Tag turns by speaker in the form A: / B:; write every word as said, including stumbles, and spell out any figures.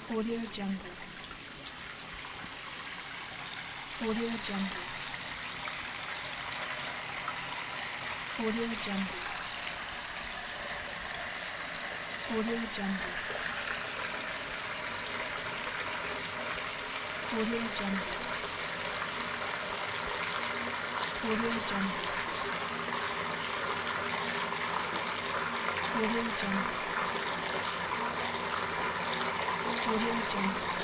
A: Audio Jungle. Audio Jungle. Audio Jungle. Audio Jungle. Audio Jungle. Audio Jungle. Audio Jungle. Audio Jungle.